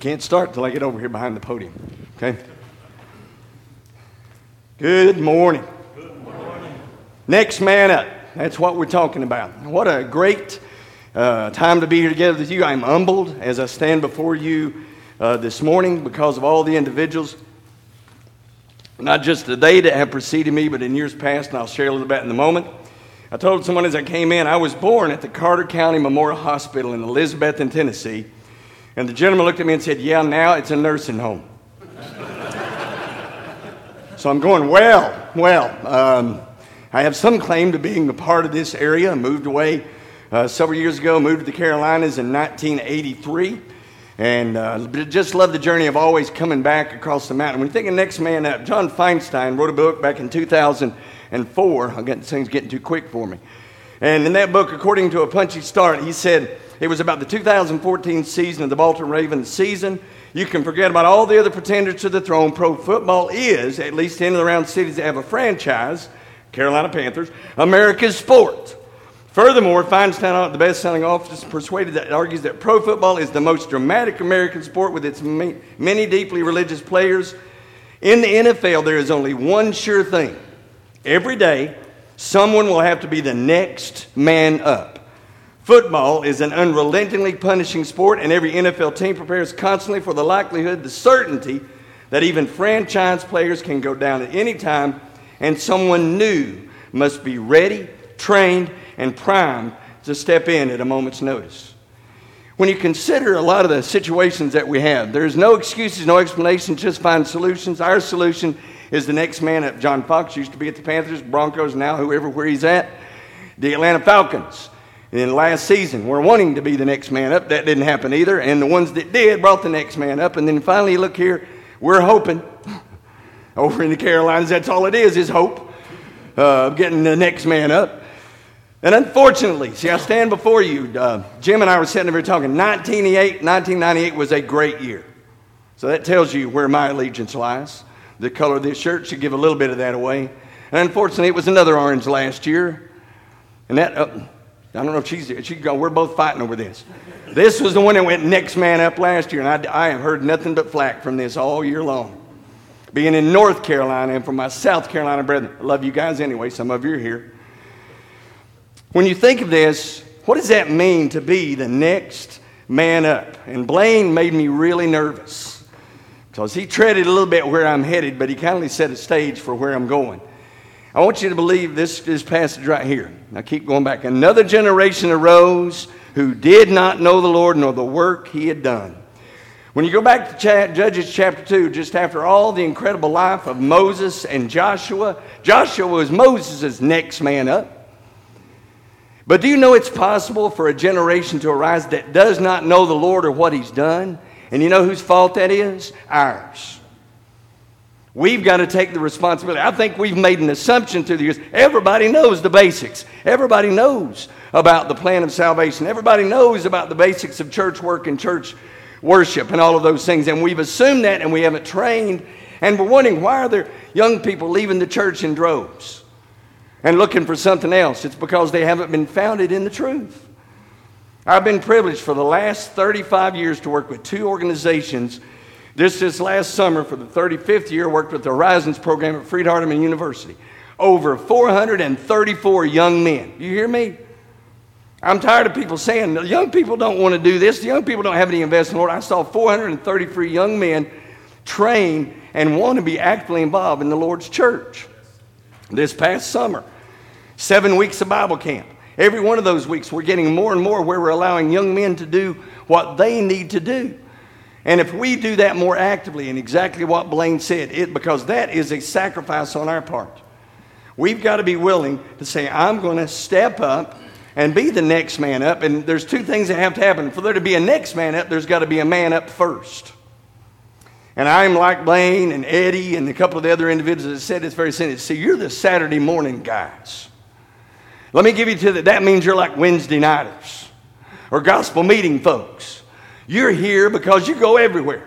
Can't start till I get over here behind the podium, okay? Good morning. Good morning. Next man up. That's what we're talking about. What a great time to be here together with you. I'm humbled as I stand before you this morning because of all the individuals, not just today that have preceded me, but in years past, and I'll share a little bit in a moment. I told someone as I came in, I was born at the Carter County Memorial Hospital in Elizabethton, Tennessee. And the gentleman looked at me and said, yeah, now it's a nursing home. So I'm going, well, I have some claim to being a part of this area. I moved away several years ago, moved to the Carolinas in 1983. And just love the journey of always coming back across the mountain. When you think of next man up, John Feinstein wrote a book back in 2004. Things getting too quick for me. And in that book, according to a punchy start, he said it was about the 2014 season of the Baltimore Ravens season. You can forget about all the other pretenders to the throne. Pro football is, at least in and around cities that have a franchise, Carolina Panthers, America's sport. Furthermore, Feinstein, the best-selling author, persuaded that argues that pro football is the most dramatic American sport with its many deeply religious players. In the NFL, there is only one sure thing. Every day, someone will have to be the next man up. Football is an unrelentingly punishing sport, and every NFL team prepares constantly for the likelihood, the certainty, that even franchise players can go down at any time, and someone new must be ready, trained, and primed to step in at a moment's notice. When you consider a lot of the situations that we have, there's no excuses, no explanations, just find solutions. Our solution is the next man up. John Fox used to be at the Panthers, Broncos, now where he's at. The Atlanta Falcons. In last season, we're wanting to be the next man up. That didn't happen either. And the ones that did brought the next man up. And then finally, look here, we're hoping. Over in the Carolinas, that's all it is hope of getting the next man up. And unfortunately, see, I stand before you. Jim and I were sitting over here talking. 1998 was a great year. So that tells you where my allegiance lies. The color of this shirt should give a little bit of that away. And unfortunately, it was another orange last year. And that... I don't know if she's we're both fighting over this. This was the one that went next man up last year, and I have heard nothing but flack from this all year long. Being in North Carolina and from my South Carolina brethren, I love you guys anyway, some of you are here. When you think of this, what does that mean to be the next man up? And Blaine made me really nervous because he treaded a little bit where I'm headed, but he kindly set a stage for where I'm going. I want you to believe this passage right here. Now keep going back. Another generation arose who did not know the Lord nor the work he had done. When you go back to Judges chapter 2, just after all the incredible life of Moses and Joshua, Joshua was Moses' next man up. But do you know it's possible for a generation to arise that does not know the Lord or what he's done? And you know whose fault that is? Ours. We've got to take the responsibility. I think we've made an assumption through the years. Everybody knows the basics. Everybody knows about the plan of salvation. Everybody knows about the basics of church work and church worship and all of those things. And we've assumed that and we haven't trained. And we're wondering, why are there young people leaving the church in droves and looking for something else? It's because they haven't been founded in the truth. I've been privileged for the last 35 years to work with two organizations. This last summer, for the 35th year, worked with the Horizons program at Freed-Hardeman University. Over 434 young men. You hear me? I'm tired of people saying, the young people don't want to do this. The young people don't have any investment. Lord, I saw 433 young men train and want to be actively involved in the Lord's church. This past summer, 7 weeks of Bible camp. Every one of those weeks, we're getting more and more where we're allowing young men to do what they need to do. And if we do that more actively, and exactly what Blaine said, because that is a sacrifice on our part. We've got to be willing to say, I'm going to step up and be the next man up. And there's two things that have to happen. For there to be a next man up, there's got to be a man up first. And I'm like Blaine and Eddie and a couple of the other individuals that said this very sentence. See, you're the Saturday morning guys. Let me give you to that means you're like Wednesday nighters or gospel meeting folks. You're here because you go everywhere.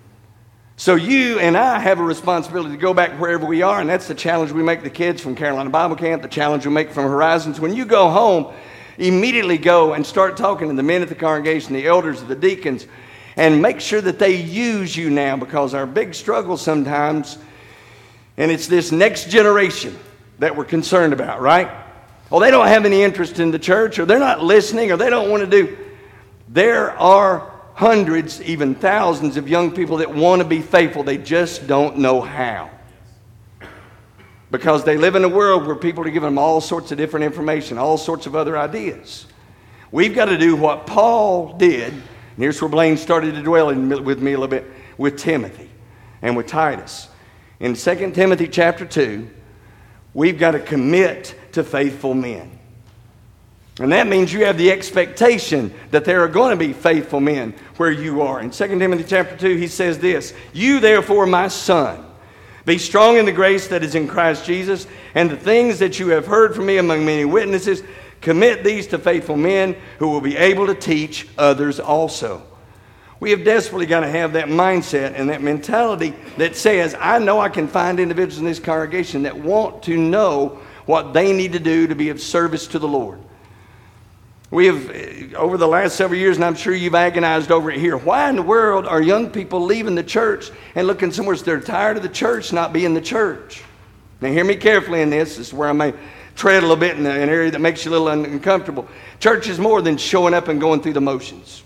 So you and I have a responsibility to go back wherever we are, and that's the challenge we make the kids from Carolina Bible Camp, the challenge we make from Horizons. When you go home, immediately go and start talking to the men at the congregation, the elders, the deacons, and make sure that they use you now, because our big struggle sometimes, and it's this next generation that we're concerned about, right? Well, they don't have any interest in the church, or they're not listening, or they don't want to do. There are hundreds, even thousands of young people that want to be faithful. They just don't know how. Because they live in a world where people are giving them all sorts of different information, all sorts of other ideas. We've got to do what Paul did. And here's where Blaine started to dwell with me a little bit, with Timothy and with Titus. In 2 Timothy chapter 2, we've got to commit to faithful men. And that means you have the expectation that there are going to be faithful men where you are. In 2 Timothy chapter 2, he says this, "You therefore, my son, be strong in the grace that is in Christ Jesus, and the things that you have heard from me among many witnesses, commit these to faithful men who will be able to teach others also." We have desperately got to have that mindset and that mentality that says, I know I can find individuals in this congregation that want to know what they need to do to be of service to the Lord. We have, over the last several years, and I'm sure you've agonized over it here, why in the world are young people leaving the church and looking somewhere else? They're tired of the church not being the church. Now hear me carefully in this. This is where I may tread a little bit in an area that makes you a little uncomfortable. Church is more than showing up and going through the motions.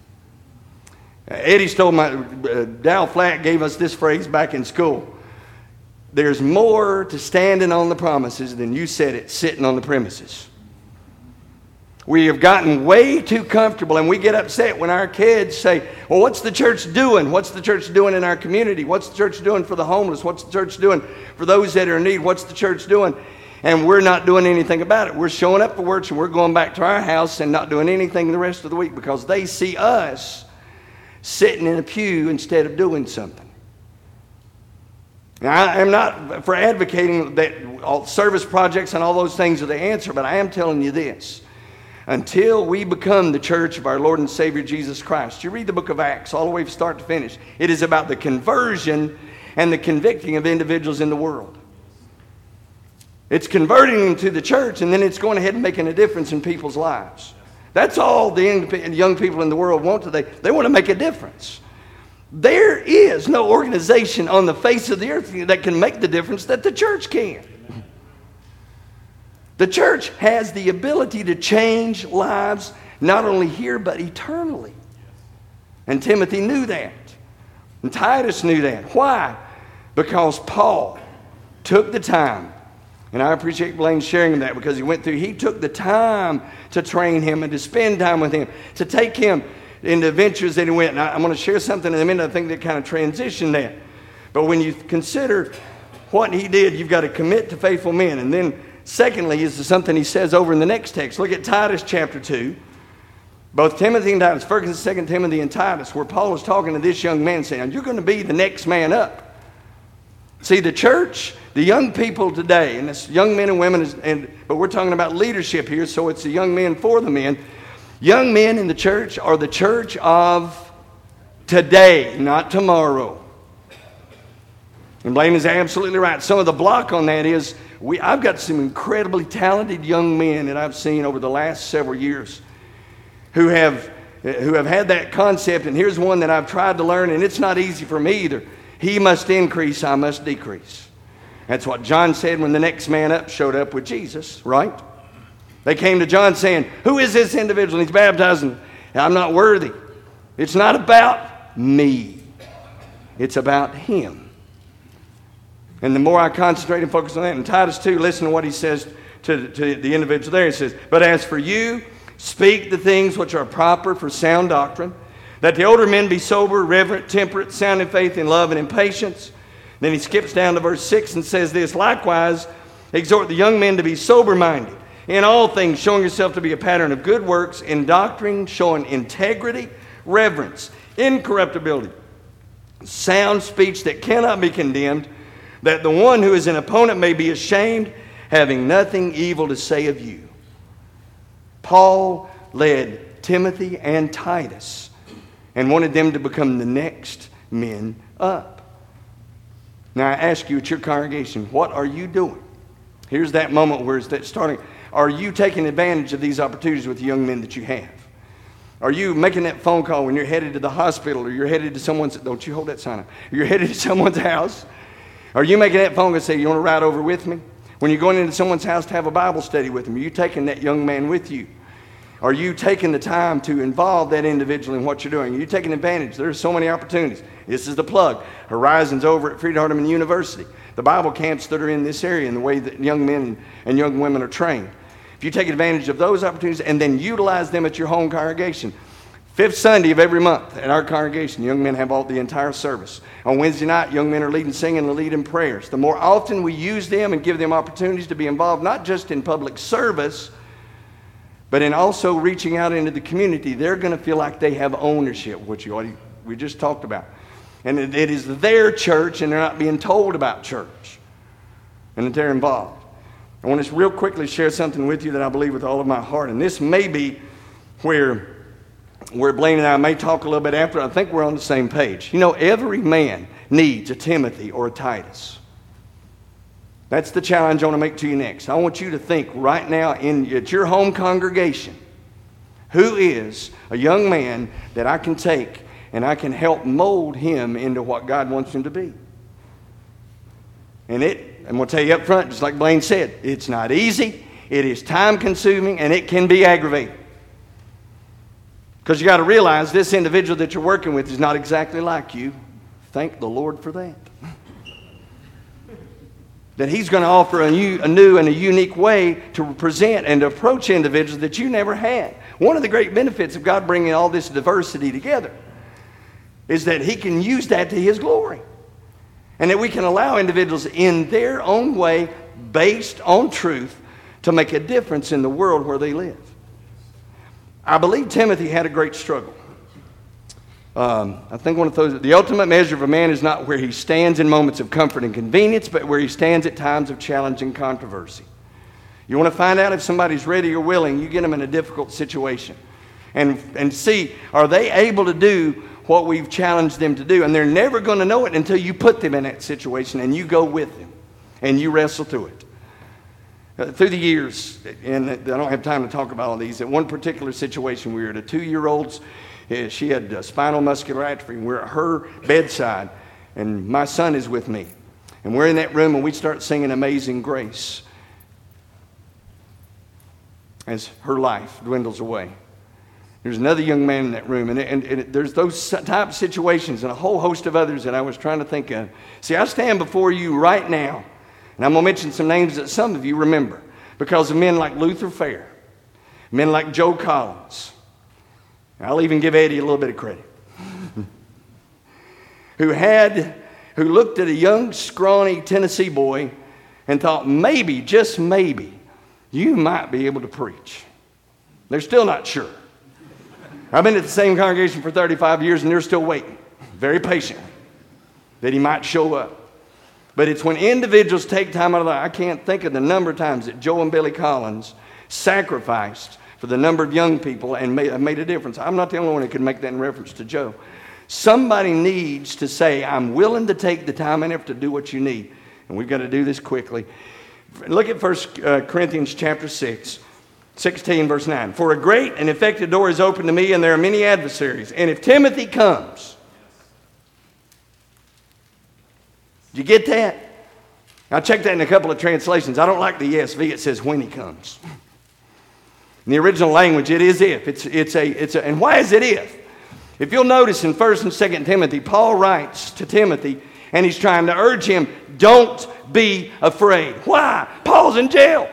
Eddie stole Dow Flack gave us this phrase back in school. There's more to standing on the promises than you said it sitting on the premises. We have gotten way too comfortable, and we get upset when our kids say, well, what's the church doing? What's the church doing in our community? What's the church doing for the homeless? What's the church doing for those that are in need? What's the church doing? And we're not doing anything about it. We're showing up for work, and we're going back to our house and not doing anything the rest of the week because they see us sitting in a pew instead of doing something. Now, I am not for advocating that all service projects and all those things are the answer, but I am telling you this. Until we become the church of our Lord and Savior Jesus Christ. You read the book of Acts all the way from start to finish. It is about the conversion and the convicting of individuals in the world. It's converting them to the church, and then it's going ahead and making a difference in people's lives. That's all the young people in the world want today. They want to make a difference. There is no organization on the face of the earth that can make the difference that the church can. The church has the ability to change lives not only here but eternally. And Timothy knew that. And Titus knew that. Why? Because Paul took the time. And I appreciate Blaine sharing that because he took the time to train him and to spend time with him, to take him into ventures that he went. And I'm going to share something in a minute I think that kind of transitioned that. But when you consider what he did, you've got to commit to faithful men. And then secondly, is something he says over in the next text. Look at Titus chapter 2. Both Timothy and Titus, 1 and 2 Timothy and Titus, where Paul is talking to this young man saying, you're going to be the next man up. See, the church, the young people today, and it's young men and women, but we're talking about leadership here, so it's the young men for the men. Young men in the church are the church of today, not tomorrow. And Blaine is absolutely right. Some of the block on that is, I've got some incredibly talented young men that I've seen over the last several years who have had that concept, and here's one that I've tried to learn, and it's not easy for me either. He must increase, I must decrease. That's what John said when the next man up showed up with Jesus, right? They came to John saying, who is this individual? And he's baptizing. I'm not worthy. It's not about me. It's about him. And the more I concentrate and focus on that, in Titus 2, listen to what he says to the individual there. He says, but as for you, speak the things which are proper for sound doctrine, that the older men be sober, reverent, temperate, sound in faith, in love, and in patience. Then he skips down to verse 6 and says this, likewise, exhort the young men to be sober-minded, in all things showing yourself to be a pattern of good works, in doctrine showing integrity, reverence, incorruptibility, sound speech that cannot be condemned, that the one who is an opponent may be ashamed, having nothing evil to say of you. Paul led Timothy and Titus and wanted them to become the next men up. Now I ask you at your congregation, what are you doing? Here's that moment where it's that starting. Are you taking advantage of these opportunities with the young men that you have? Are you making that phone call when you're headed to the hospital, or you're headed to someone's, don't you hold that sign up, you're headed to someone's house? Are you making that phone call and say, you want to ride over with me? When you're going into someone's house to have a Bible study with them, are you taking that young man with you? Are you taking the time to involve that individual in what you're doing? Are you taking advantage? There's so many opportunities. This is the plug. Horizons over at Freed-Hardeman University. The Bible camps that are in this area and the way that young men and young women are trained. If you take advantage of those opportunities and then utilize them at your home congregation. 5th Sunday of every month at our congregation, young men have the entire service. On Wednesday night, young men are leading singing and leading prayers. The more often we use them and give them opportunities to be involved, not just in public service, but in also reaching out into the community, they're going to feel like they have ownership, which we just talked about. And it is their church, and they're not being told about church, and that they're involved. I want to real quickly share something with you that I believe with all of my heart, and this may be where Blaine and I may talk a little bit after. I think we're on the same page. You know, every man needs a Timothy or a Titus. That's the challenge I want to make to you next. I want you to think right now at your home congregation, who is a young man that I can take and I can help mold him into what God wants him to be. And I'm going to tell you up front, just like Blaine said, it's not easy, it is time consuming, and it can be aggravating. Because you got to realize this individual that you're working with is not exactly like you. Thank the Lord for that. That he's going to offer a new and a unique way to present and to approach individuals that you never had. One of the great benefits of God bringing all this diversity together is that he can use that to his glory. And that we can allow individuals in their own way, based on truth, to make a difference in the world where they live. I believe Timothy had a great struggle. I think one of those, the ultimate measure of a man is not where he stands in moments of comfort and convenience, but where he stands at times of challenge and controversy. You want to find out if somebody's ready or willing, you get them in a difficult situation. And see, are they able to do what we've challenged them to do? And they're never going to know it until you put them in that situation and you go with them and you wrestle through it. Through the years, and I don't have time to talk about all these, at one particular situation, we were at a 2-year-old's. She had spinal muscular atrophy. We're at her bedside, and my son is with me. And we're in that room, and we start singing Amazing Grace as her life dwindles away. There's another young man in that room, and there's those type of situations and a whole host of others that I was trying to think of. See, I stand before you right now, and I'm going to mention some names that some of you remember because of men like Luther Fair, men like Joe Collins. I'll even give Eddie a little bit of credit. who looked at a young, scrawny Tennessee boy and thought, maybe, just maybe, you might be able to preach. They're still not sure. I've been at the same congregation for 35 years, and they're still waiting, very patiently, that he might show up. But it's when individuals take time out of their life. I can't think of the number of times that Joe and Billy Collins sacrificed for the number of young people and made a difference. I'm not the only one who could make that in reference to Joe. Somebody needs to say, I'm willing to take the time and effort to do what you need. And we've got to do this quickly. Look at 1 Corinthians chapter 6, 16, verse 9. For a great and effective door is open to me, and there are many adversaries. And if Timothy comes, did you get that? I checked that in a couple of translations. I don't like the ESV. It says when he comes. In the original language, it is if. And why is it if? If you'll notice in 1 and 2 Timothy, Paul writes to Timothy, and he's trying to urge him, don't be afraid. Why? Paul's in jail.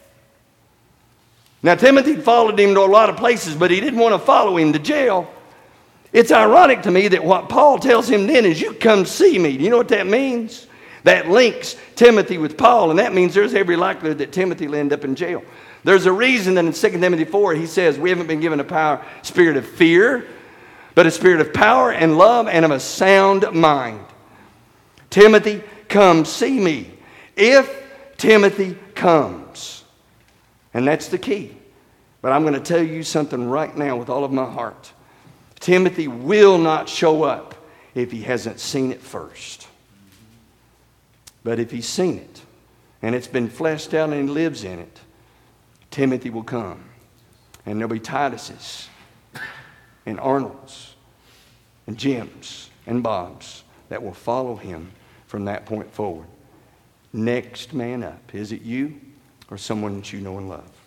Now, Timothy followed him to a lot of places, but he didn't want to follow him to jail. It's ironic to me that what Paul tells him then is, you come see me. Do you know what that means? That links Timothy with Paul, and that means there's every likelihood that Timothy will end up in jail. There's a reason that in 2 Timothy 4, he says, we haven't been given a spirit of fear, but a spirit of power and love and of a sound mind. Timothy, come see me. If Timothy comes. And that's the key. But I'm going to tell you something right now with all of my heart. Timothy will not show up if he hasn't seen it first. But if he's seen it, and it's been fleshed out and he lives in it, Timothy will come. And there'll be Tituses. and Arnolds and Jims and Bobs that will follow him from that point forward. Next man up. Is it you or someone that you know and love?